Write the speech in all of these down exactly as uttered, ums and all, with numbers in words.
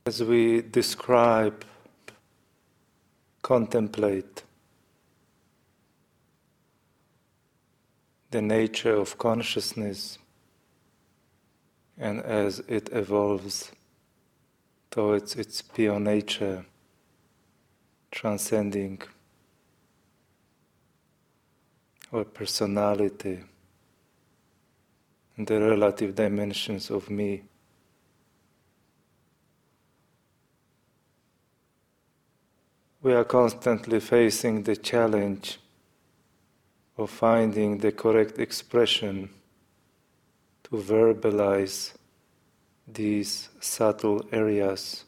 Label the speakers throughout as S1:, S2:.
S1: As we describe, contemplate the nature of consciousness, and as it evolves towards its pure nature, transcending our personality and the relative dimensions of me, we are constantly facing the challenge of finding the correct expression to verbalize these subtle areas.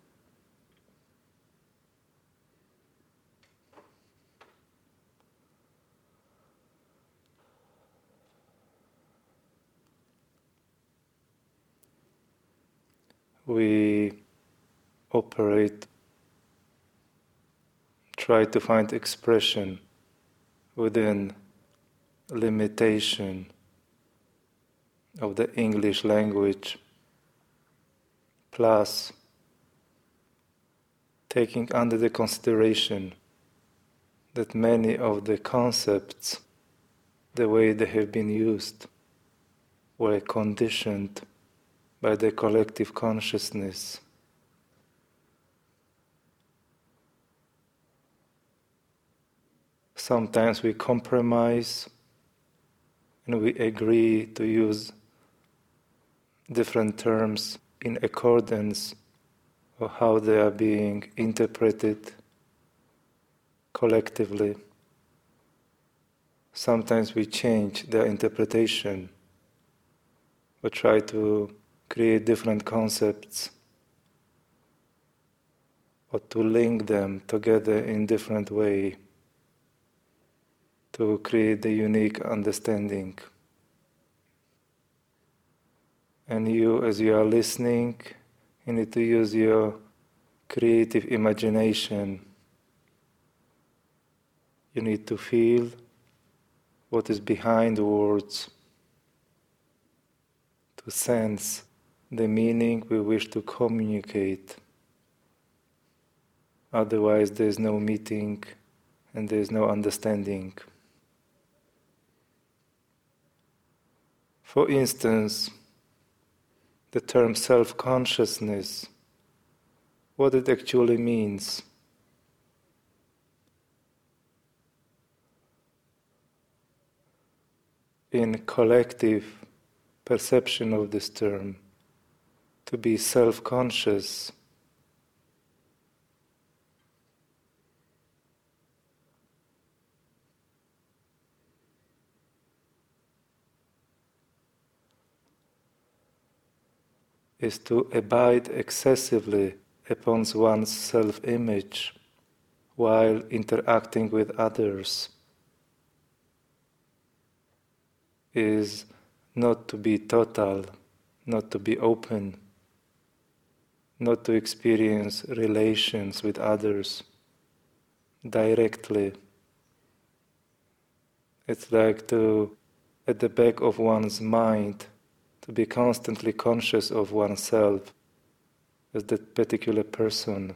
S1: We operate, try to find expression within limitation of the English language, plus taking under the consideration that many of the concepts, the way they have been used, were conditioned by the collective consciousness. Sometimes we compromise and we agree to use different terms in accordance with how they are being interpreted collectively. Sometimes we change their interpretation or try to create different concepts or to link them together in different way to create the unique understanding. And you, as you are listening, you need to use your creative imagination. You need to feel what is behind words, to sense the meaning we wish to communicate. Otherwise, there is no meeting and there is no understanding. For instance, the term self-consciousness, what it actually means. In collective perception of this term, to be self-conscious is to abide excessively upon one's self-image while interacting with others, is not to be total, not to be open, not to experience relations with others directly. It's like to, at the back of one's mind, to be constantly conscious of oneself as that particular person.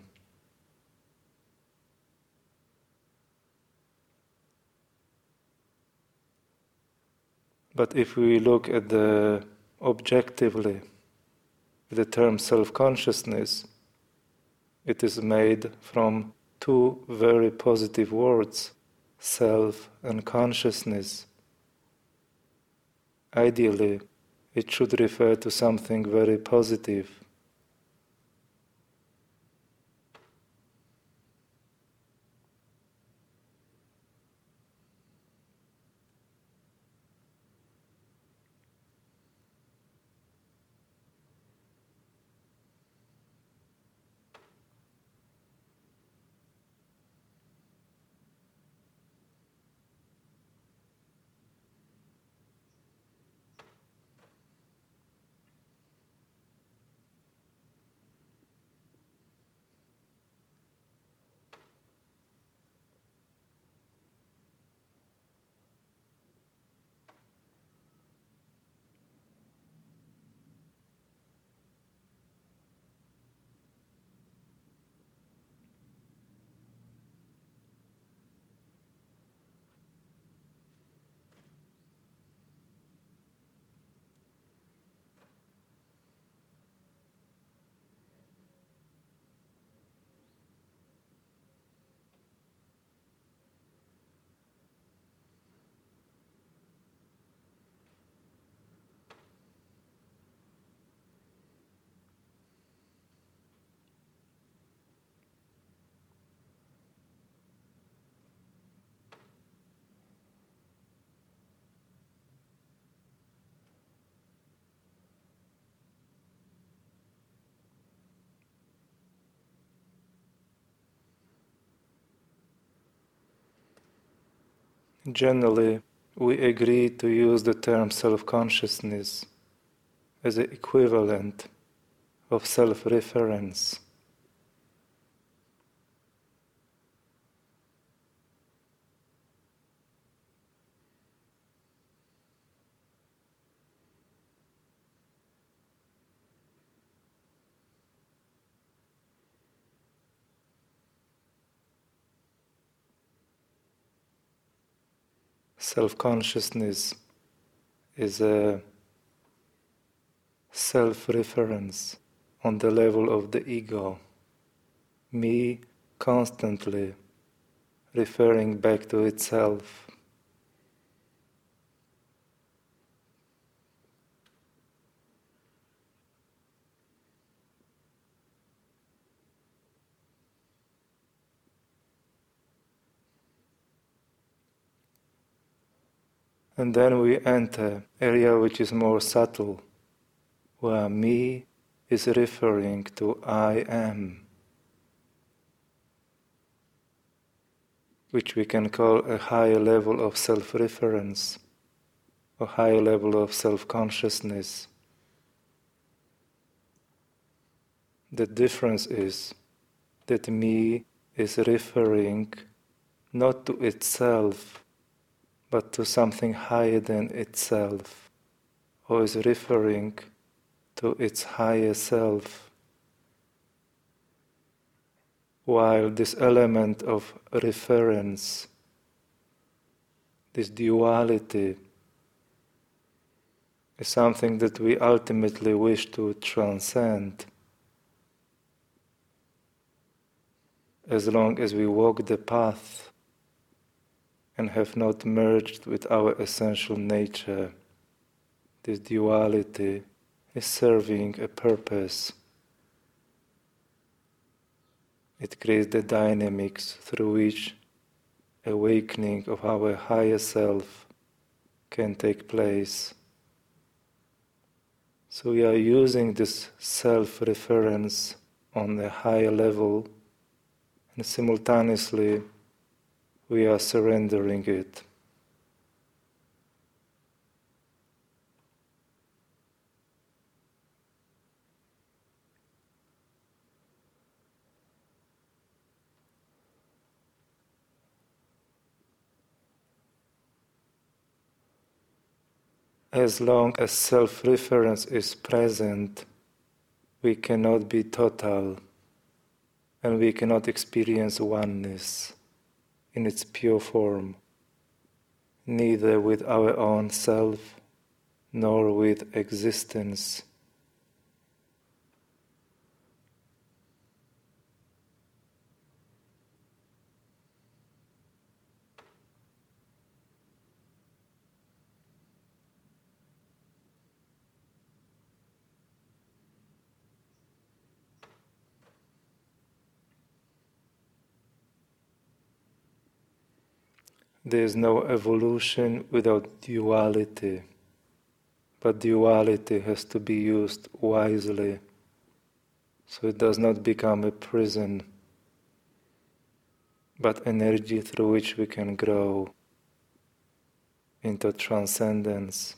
S1: But if we look at the objectively, the term self-consciousness, it is made from two very positive words, self and consciousness. Ideally, it should refer to something very positive. Generally, we agree to use the term self-consciousness as the equivalent of self-reference. Self-consciousness is a self-reference on the level of the ego, me constantly referring back to itself. And then we enter area which is more subtle, where me is referring to I am, which we can call a higher level of self-reference, a higher level of self-consciousness. The difference is that me is referring not to itself, but to something higher than itself, or is referring to its higher self. While this element of reference, this duality, is something that we ultimately wish to transcend, as long as we walk the path and have not merged with our essential nature. This duality is serving a purpose. It creates the dynamics through which awakening of our higher self can take place. So we are using this self-reference on a higher level, and simultaneously we are surrendering it. As long as self-reference is present, we cannot be total, and we cannot experience oneness in its pure form, neither with our own self, nor with existence. There is no evolution without duality, but duality has to be used wisely, so it does not become a prison, but energy through which we can grow into transcendence.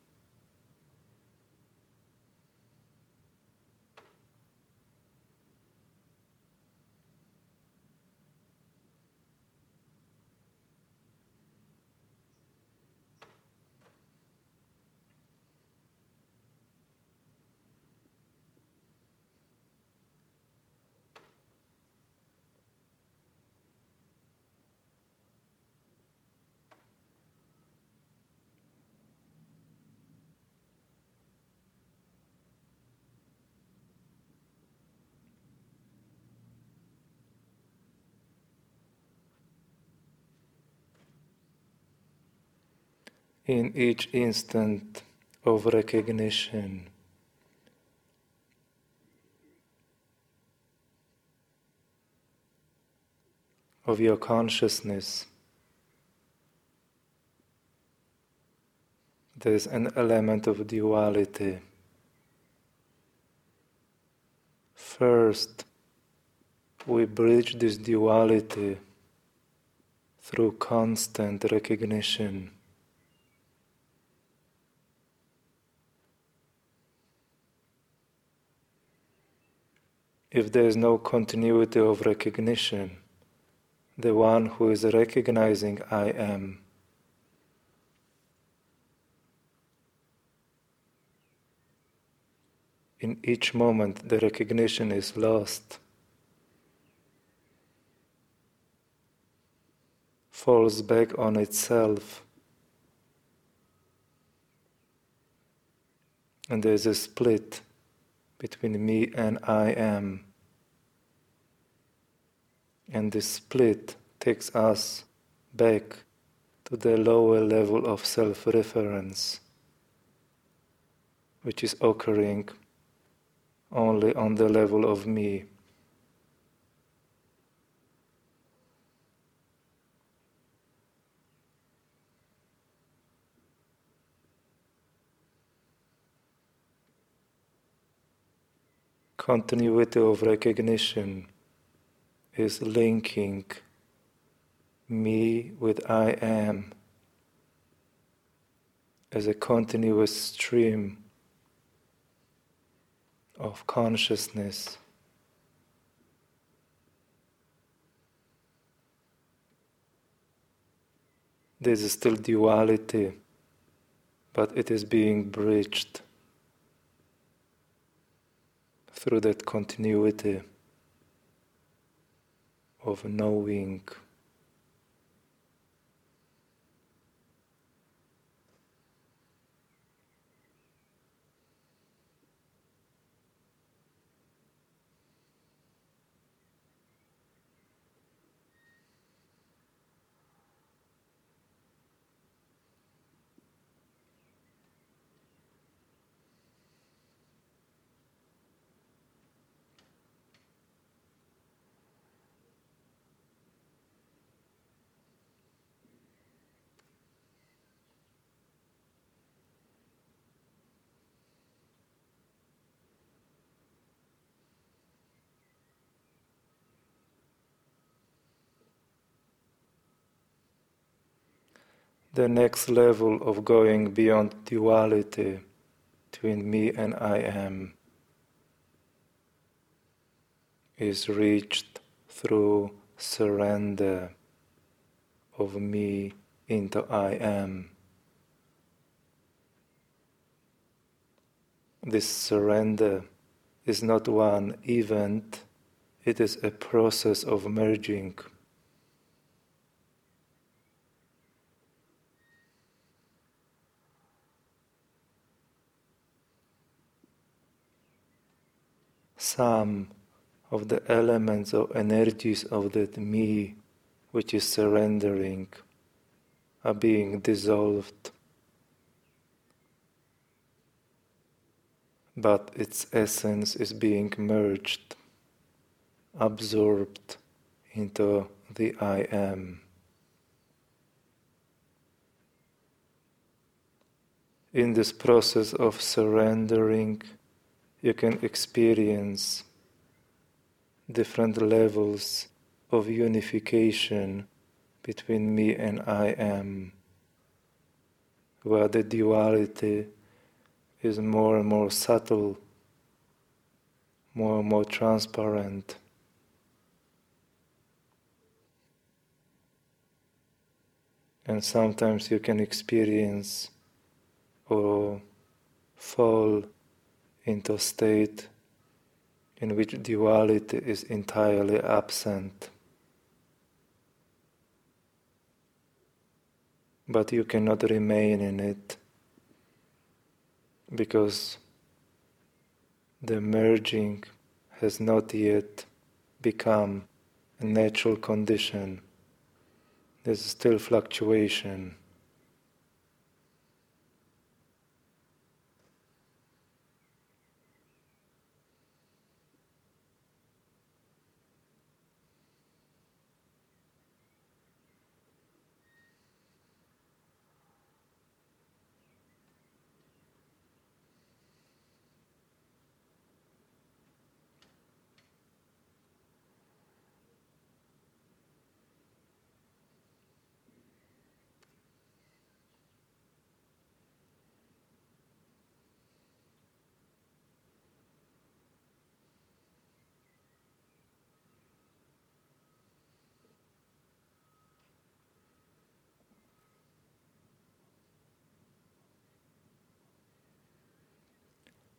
S1: In each instant of recognition, of your consciousness, there is an element of duality. First, we bridge this duality through constant recognition. If there is no continuity of recognition, the one who is recognizing I am in each moment the recognition is lost, falls back on itself, and there is a split between me and I am. And this split takes us back to the lower level of self-reference, which is occurring only on the level of me. Continuity of recognition is linking me with I am as a continuous stream of consciousness. There is still duality, but it is being bridged through that continuity of knowing. The next level of going beyond duality between me and I am is reached through surrender of me into I am. This surrender is not one event, it is a process of merging. Some of the elements or energies of that me which is surrendering are being dissolved, but its essence is being merged, absorbed into the I am. In this process of surrendering, you can experience different levels of unification between me and I am, where the duality is more and more subtle, more and more transparent. And sometimes you can experience or fall into a state in which duality is entirely absent. But you cannot remain in it because the merging has not yet become a natural condition. There's still fluctuation.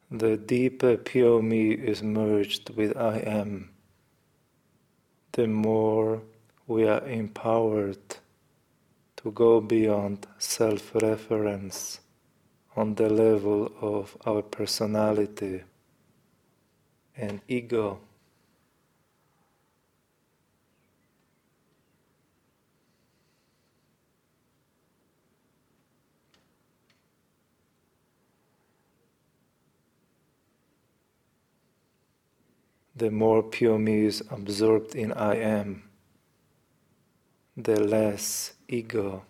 S1: the deeper pure me is merged with I am, the more we are empowered to go beyond self-reference on the level of our personality and ego. The more pure me is absorbed in I am, the less ego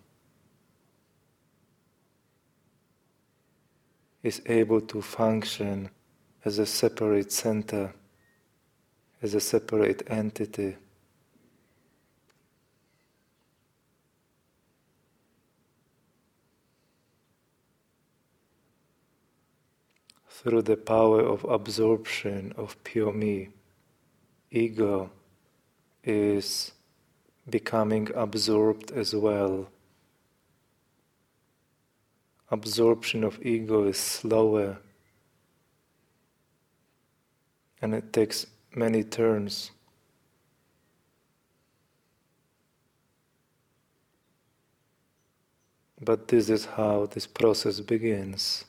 S1: is able to function as a separate center, as a separate entity. Through the power of absorption of pure me, ego is becoming absorbed as well. Absorption of ego is slower, and it takes many turns. But this is how this process begins.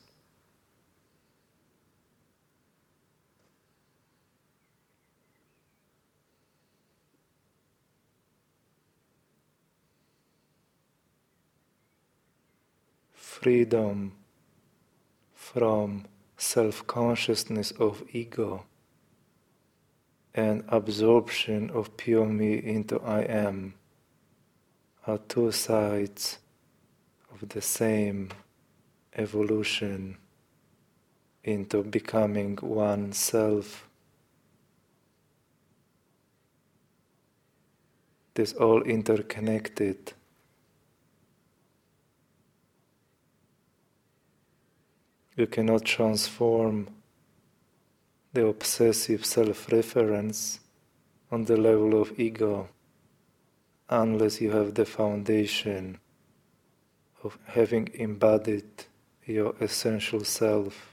S1: Freedom from self-consciousness of ego and absorption of pure me into I am are two sides of the same evolution into becoming one self. It is all interconnected. You cannot transform the obsessive self-reference on the level of ego unless you have the foundation of having embodied your essential self.